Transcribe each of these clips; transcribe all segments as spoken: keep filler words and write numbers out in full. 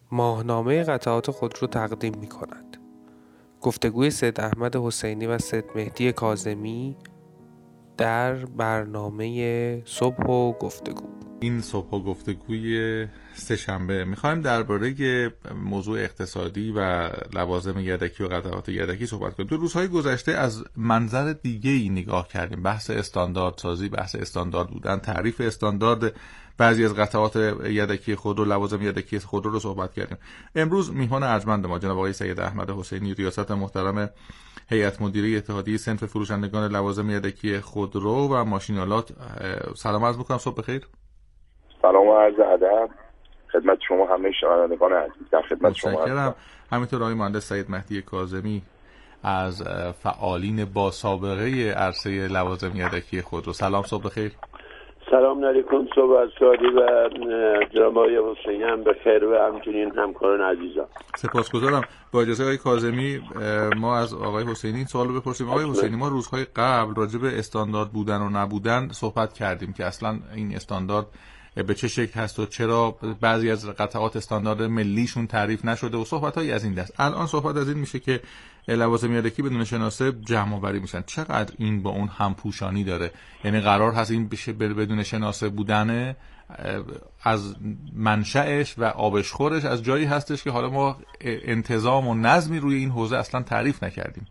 ماهنامه قطعات خود را تقدیم می کند. گفتگوی سید احمد حسینی و سید مهدی کاظمی در برنامه صبح و گفتگو. این صبح و گفتگوی سه شنبه میخوایم درباره موضوع اقتصادی و لوازم یدکی و قطعات یدکی صحبت کنیم. تو روزهای گذشته از منظر دیگه‌ای نگاه کردیم، بحث استاندارد سازی، بحث استاندارد بودن، تعریف استاندارد بعضی از قطعات یدکی خودرو، لوازم یدکی خودرو رو صحبت کردیم. امروز میهمان ارجمند ما جناب آقای سید احمد حسینی، ریاست محترم هیئت مدیره اتحادیه صنف فروشندگان لوازم یدکی خودرو و ماشین‌آلات. سلام عرض می‌کنم، صبح بخیر. سلام و عرض ادب خدمت شما همه شنوندگان عزیز. در خدمت شما هستم. همینطور آقای مهندس سید مهدی کاظمی از فعالین با سابقه عرصه لوازم یدکی خودرو. سلام، صبح بخیر. سلام علیکم، صبح از شادی و جناب آقای حسینی هم بخیر و همچنین همکاران عزیزم. سپاسگزارم. با اجازه آقای کاظمی ما از آقای حسینی سوال رو بپرسیم. آقای حسینی، ما روزهای قبل راجع به استاندارد بودن و نبودن صحبت کردیم که اصلا این استاندارد به چه شکل هست و چرا بعضی از قطعات استاندارد ملیشون تعریف نشده و صحبت‌هایی از این دست. الان صحبت از این میشه که لوازم یدکی بدون شناسه جمع آوری میشن. چقدر این با اون همپوشانی داره؟ یعنی قرار هست این بشه بدون شناسه بودنه از منشأش و آبشخورش از جایی هستش که حالا ما انتظام و نظمی روی این حوزه اصلا تعریف نکردیم.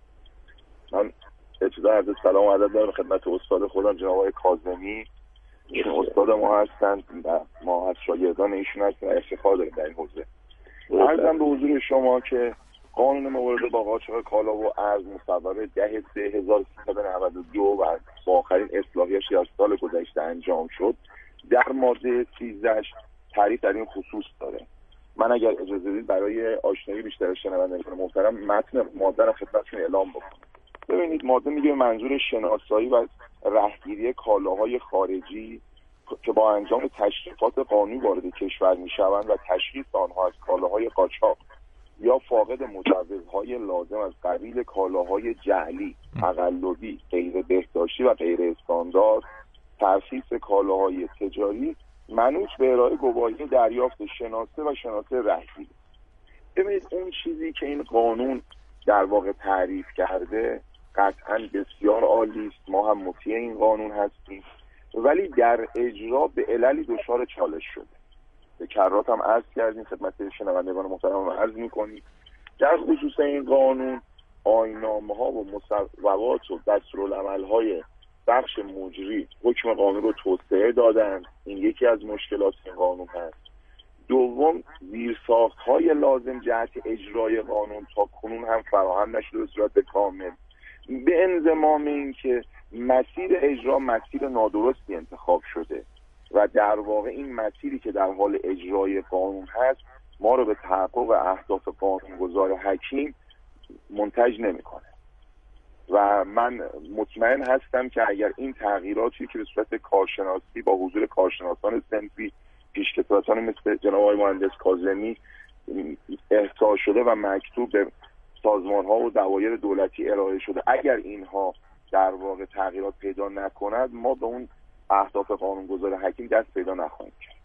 من ابتدا عرض سلام و ادب دارم خدمت استاد خودم جناب آقای کاظمی. ایشون استاد ما هستند و ما از شاگردان ایشون هستیم و افتخار داریم در این حوزه. عرضم به حضور شما که قانون مبارزه با قاچاق کالا و ارز مصوبه ده سه هزار و سیصد و نود و دو و با آخرین اصلاحیش از سال گذشته انجام شد، در ماده سیزده تعریف در این خصوص داره. من اگر اجازه بدید برای آشنایی بیشتر شنوندگان محترم متن ماده را خدمتتون اعلام بکنم. ببینید، ماده میگه منظور شناسایی و رهگیری کالاهای خارجی که با انجام تشریفات قانونی وارد کشور میشوند و تشخیص آنها از کالاهای قاچاق یا فاقد مجوزهای لازم از قبیل کالاهای جعلی، تقلبی، غیر بهداشتی و غیر استاندارد، ترخیص کالاهای تجاری منوط به ارائه گواهی دریافت شناسه و شناسه رهگیری. ببینید، اون چیزی که این قانون در واقع تعریف کرده قطعاً بسیار عالی است، ما هم مطیع این قانون هستیم، ولی در اجرا به عللی دچار چالش شده. به کرات هم عرض کردیم خدمت شنوندگان محترم عرض می‌کنیم. در خصوص این قانون آیین‌نامه‌ها و مصوبات و دستورالعمل‌های بخش مجری حکم قانون رو توسعه دادن. این یکی از مشکلات این قانون هست. دوم، زیرساخت‌های لازم جهت اجرای قانون تا کنون هم فراهم نشده به صورت کامل، به انضمام این که مسیر اجرا مسیر نادرستی انتخاب شده و در واقع این مسیری که در حال اجرای قانون هست ما رو به تحقق اهداف قانونگذار حکیم منتج نمی‌کنه. و من مطمئن هستم که اگر این تغییراتی که به صورت کارشناسی با حضور کارشناسان صنفی پیشکسوتان مثل جناب آقای مهندس کاظمی احصا شده و مکتوب به سازمان‌ها و دوایر دولتی ارائه شده، اگر اینها در واقع تغییرات پیدا نکند ما به اون اهداف قانونگذار حکیم دست پیدا نخواهیم کرد.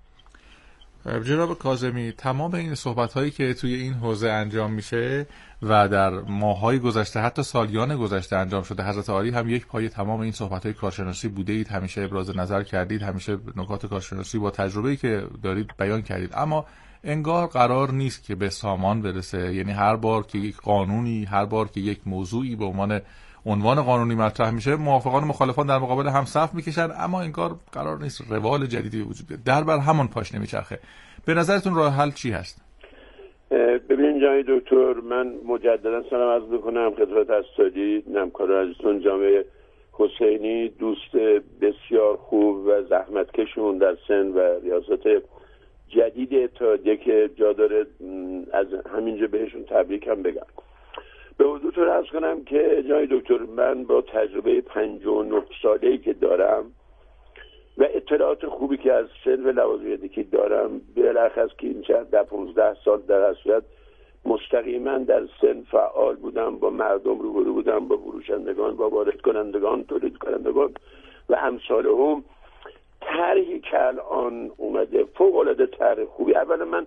جناب کاظمی، تمام این صحبت‌هایی که توی این حوزه انجام میشه و در ماه‌های گذشته حتی سالیان گذشته انجام شده، حضرت عالی هم یک پای تمام این صحبت‌های کارشناسی بوده اید، همیشه ابراز نظر کردید، همیشه نکات کارشناسی با تجربه‌ای که دارید بیان کردید، اما انگار قرار نیست که به سامان برسه. یعنی هر بار که یک قانونی، هر بار که یک موضوعی به عنوان عنوان قانونی مطرح میشه، موافقان و مخالفان در مقابل هم صف میکشن، اما انگار قرار نیست روال جدیدی وجود بیاد، در بر همون پاش نمیچرخه. به نظرتون راه حل چی هست؟ ببین جناب دکتر، من مجددا سلام عرض میکنم خدمت اساتید، همکار عزیزتون جناب حسینی، دوست بسیار خوب و زحمتکشمون در سن و ریاست جدید اتحادیه که جا داره از همینجا بهشون تبریک هم بگم. به حضورتون عرض کنم که جناب دکتر، من با تجربه پنجاه و نه ساله‌ای که دارم و اطلاعات خوبی که از صنف لوازم یدکی دارم، بالاخص که این چند ده پانزده سال در اصلیت مستقیما در صنف فعال بودم، با مردم روبرو بودم، با فروشندگان، با وارد کنندگان، تولید کنندگان و امثالهم. طرحی که الان اومده فوق العاده طرح خوبی. اولا من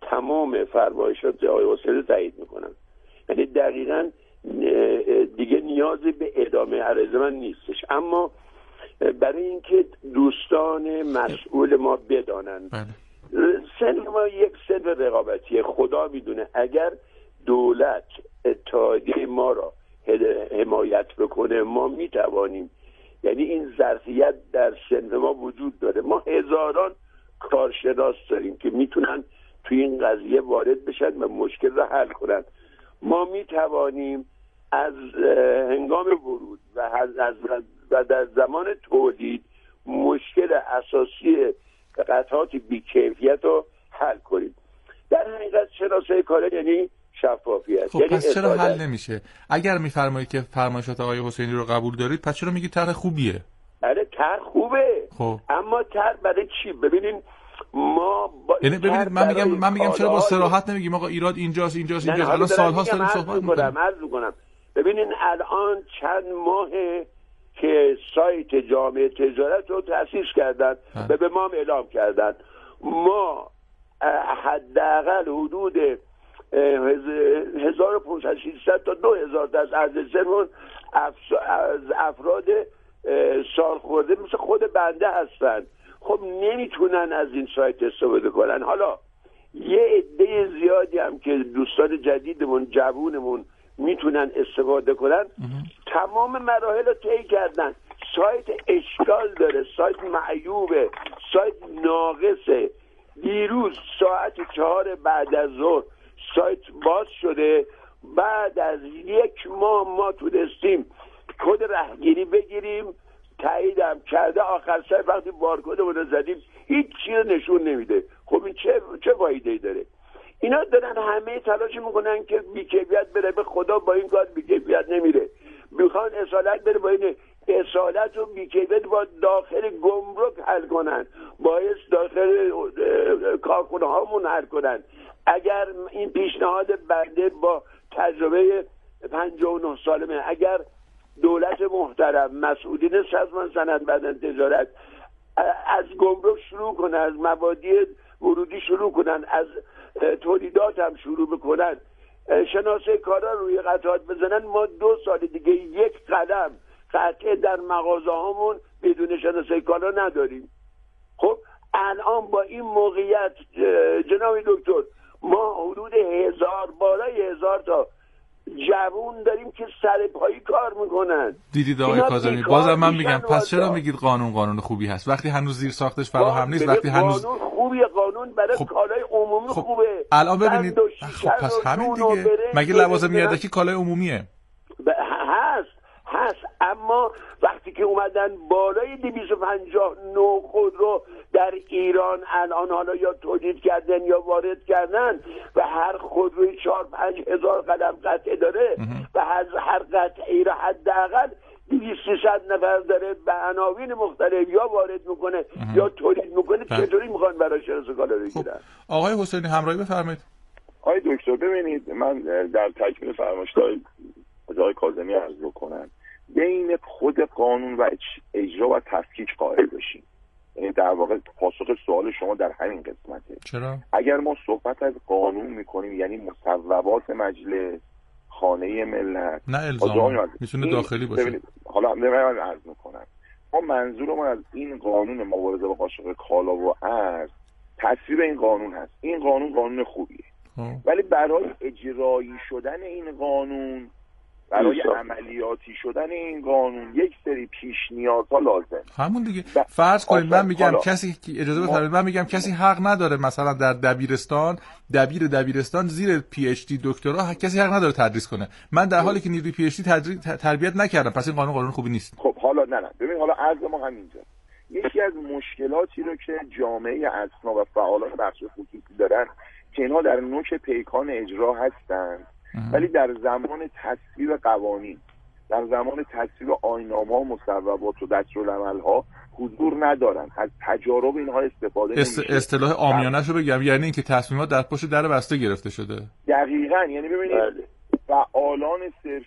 تمام فرمایشات آقای حسینی تایید میکنم. یعنی دقیقاً دیگه نیازی به ادامه عرض من نیستش. اما برای اینکه دوستان مسئول ما بدانن سن ما یک سن رقابتیه. خدا میدونه اگر دولت اتحادیه ما را حمایت بکنه ما میتوانیم، یعنی این ظرفیت در سن ما وجود داره. ما هزاران کارشناس داریم که میتونن توی این قضیه وارد بشن و مشکل را حل کنن. ما میتوانیم از هنگام ورود و از و در زمان تولید مشکل اساسی قطعات بی‌کیفیت رو حل کنیم. در حقیقت شناسایی کار یعنی شفافیت. خب یعنی پس چرا اصالت. حل نمیشه؟ اگر میفرمایید که فرمایشات آقای حسینی رو قبول دارید پس چرا میگید طرح خوبیه؟ بله طرح خوبه. خب اما طرح برای چی؟ ببینین ما با یعنی ببینید من میگم من میگم چرا با صراحت نمیگیم آقا ایراد اینجاست اینجاست اینجاست؟ الان سال‌هاست داریم صحبت می‌کنیم. عرض می‌کنم ببینین الان چند ماهه که سایت جامعه تجارت رو تأسیس کردن و به ما هم اعلام کردن. ما حداقل حدود هزار و پانصد ششصد تا دو هزار تا از ارزشمون از افراد سالخورده مثل خود بنده هستن. خب نمیتونن از این سایت استفاده کنن. حالا یه عده زیادی هم که دوستان جدیدمون جوونمون میتونن استفاده کنن تمام مراحل رو طی کردن. سایت اشکال داره، سایت معیوبه، سایت ناقصه. دیروز ساعت چهار بعد از ظهر سایت باز شده. بعد از یک ماه ما تونستیم کد رهگیری بگیریم، تاییدم کرده. آخر سر وقتی بارکدمون رو زدیم هیچ چیز نشون نمیده. خب این چه چه فایده‌ای داره؟ اینا دارن همه تلاش میکنن که بی‌کیفیت بره. به خدا با این کار بی‌کیفیت نمیره. میخوان اصالت بره، با این اصالت و بی‌کیفیت با داخل گمرک حل کنن، باعث داخل کارخونه هامون حل کنن. اگر این پیشنهاد بنده با تجربه پنجاه و نه سالمه، اگر دولت محترم مسئولین سازمان صنعت بدن تجارت از گمرک شروع کنن، از مبادی ورودی شروع کنن، از تولیدات هم شروع بکنن، شناسه کارا روی قطعات بزنن، ما دو سال دیگه یک قدم قطعه در مغازه هامون بدون شناسه کارا نداریم. خب الان با این موقعیت جناب دکتر ما حدود هزار بالای هزار تا جوون داریم که سر پایی کار میکنن. دیدید آقای کاظمی بازم من میگم پس چرا میگید قانون قانون خوبی هست وقتی هنوز زیر ساختش فراهم نیست؟ وقتی هنوز قانون خوبیه، قانون برای خب... کالای عمومی خب... خوبه. الان ببینید خب پس همین دیگه. مگه لوازم یدکی کالای عمومیه؟ ب... هست هست اما وقتی که اومدن بالای دویست و پنجاه نوع خودرو در ایران الان حالا یا تولید کردن یا وارد کردن و هر خودروی چهار پنج هزار قدم قطعه داره و هر قطعه را حداقل دویست سیصد نفر داره به عناوین مختلف یا وارد میکنه یا تولید میکنه، چطوری میخوان برای شناسه کالا بگیرن؟ خب. آقای حسینی همراهی بفرمایید. آقای دکتر ببینید من در تکمیل فرمایشات آقای کاظمی عرض بکنم بین خود قانون و اجرا و تفکیک قائل بشیم. یعنی در واقع پاسخ سوال شما در همین قسمته. چرا؟ اگر ما صحبت از قانون میکنیم یعنی مصوبات مجلس، خانه ملت، نه الزام میتونه داخلی باشه. حالا من عرض میکنم ما منظورمون از این قانون مبارزه با قاچاق کالا و ارز تصویب این قانون هست. این قانون قانون خوبیه ها. ولی برای اجرایی شدن این قانون، برای عملیاتی شدن این قانون یک سری پیش نیازها لازم. همون دیگه فرض کنید من میگم حالا. کسی اجازه بفرمایید من میگم کسی حق نداره مثلا در دبیرستان دبیر دبیرستان زیر پی اچ دی دکترا کسی حق نداره تدریس کنه. من در حالی که نیروی پی اچ دی تربیت نکردم پس این قانون قانون خوبی نیست. خب حالا نه نه ببین حالا عرض ما همینجا یکی از مشکلاتی رو که جامعه اسنا و فعالان بخش خصوصی دارن که اینها در نوک پیکان اجرا هستن ولی در زمان تصویب قوانین، در زمان تصویب آیین‌نامه‌ها، مصوبات و دستورالعمل‌ها حضور ندارن، از تجارب اینها استفاده است... نمیشه. اصطلاح عامیانه‌شو بگم یعنی اینکه تصمیمات در پشت در بسته گرفته شده. دقیقاً یعنی ببینید فعالان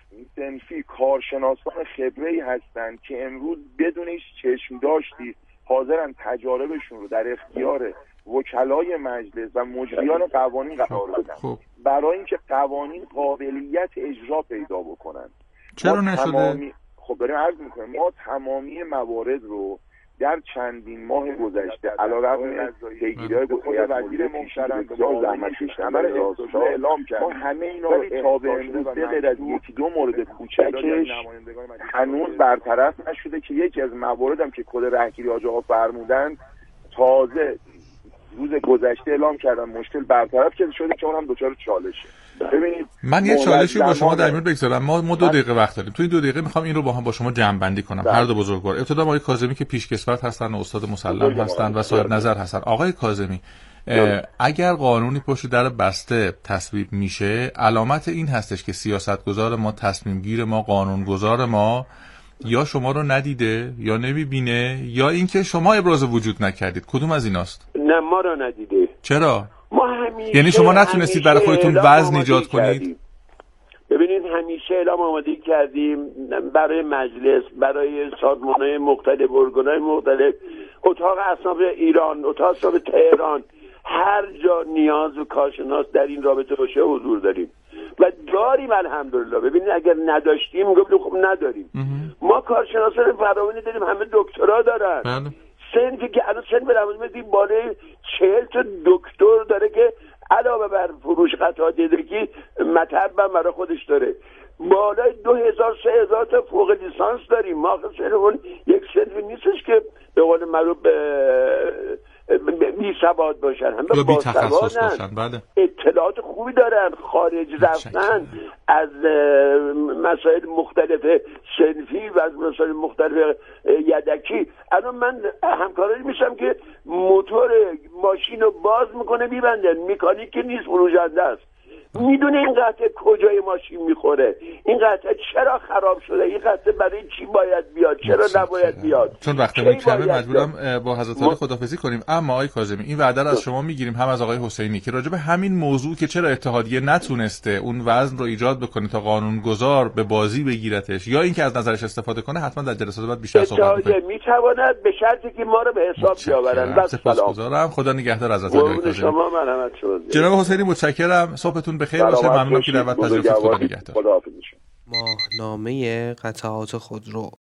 صنفی کارشناسان خبره‌ای هستند که امروز بدون هیچ چشم داشتی حاضرن تجاربشون رو در اختیار وکلای مجلس و مجریان قوانین قرار دادن خب. برای اینکه قوانین قابلیت اجرا پیدا بکنن. چرا نشده؟ تمامی... خب داریم عرض میکنیم ما تمامی موارد رو در چندین ماه گذشته علیرغم پیگیری‌های گفته وزیر محترم بسیار زحمت کشیدن برای اعلام کرد، ما همه اینا رو تا به امروز به غیر از یکی دو مورد کوچکش هنوز برطرف نشده که یکی از مواردم که کد رهگیری حاج آقا فرمودن تازه روز گذشته اعلام کردن مشکل برطرف شده که اونم دچار چالشه. ببینید من یه چالشی با شما در میون بگذارم، ما ما دو دقیقه وقت داریم. تو این دو دقیقه میخوام این رو با هم با شما جمع بندی کنم. هر دو بزرگوار، ابتدا آقای کاظمی که پیشکسوت هستن، استاد مسلم هستن و صاحب نظر هستن. آقای کاظمی، اگر قانونی پشت در بسته تصویب میشه، علامت این هستش که سیاستگزار ما، تصمیم گیر ما، قانونگذار ما یا شما رو ندیده یا نمیبینه یا اینکه شما ابراز وجود نکردید. کدوم از ایناست؟ نه، ما رو ندیده. چرا؟ ما همیشه یعنی شما نتونستید برای خودتون وزن ایجاد کنید؟ ببینید همیشه اعلام آمادگی کردیم برای مجلس، برای سازمان‌های مختلف، ارگان‌های مختلف، اتاق اصناف ایران، اتاق اصناف تهران، هر جا نیاز و کارشناس در این رابطه باشه حضور داریم و داریم الحمدلله. ببینید اگر نداشتیم میگفتیم خب نداریم. ما کارشناسان فراوانی داریم، همه دکترا دارن. بله. سنفی که الان سن برامون بالای چهل تا دکتر داره که علاوه بر فروش قطعات تدریکی مطب هم برای خودش داره. بالای دو هزار سه هزار تا فوق لیسانس داریم. ما خیلیمون یک سنفی نیستش که به قول معروف بی سواد باشن، همه با تخصص باشن. بله. اطلاعات خوبی دارن، خارج رفتن از مسائل مختلف صنفی و از مسائل مختلف یدکی. الان من همکارایی میشم که موتور ماشین رو باز میکنه میبنده، مکانیک نیست، فروشنده است، میدونه این قطعه کجای ماشین میخوره، این قطعه چرا خراب شده، این قطعه برای چی باید بیاد، چرا نباید بیاد. چون وقتمون کمه مجبورم با حضرت عالی خداحافظی کنیم. اما آقای کاظمی، این وعده رو از شما میگیریم، هم از آقای حسینی، که راجع به همین موضوع که چرا اتحادیه نتونسته اون وزن رو ایجاد بکنه تا قانونگذار به بازی بگیرتش یا اینکه از نظرش استفاده کنه، حتما در جلسات بعد بیشتر صحبت کنیم. اتحادیه میتواند به شرطی که ما رو به حساب بیاورن. سپاسگزارم. خدا نگهدار حضرت عالی. شما مرحمت شما. جناب حسینی متشکرم. صبحتون بخیر باشه. ممنونم که دعوت پذیرفتید. خدا نگهدار. ماهنامه قطعات خودرو.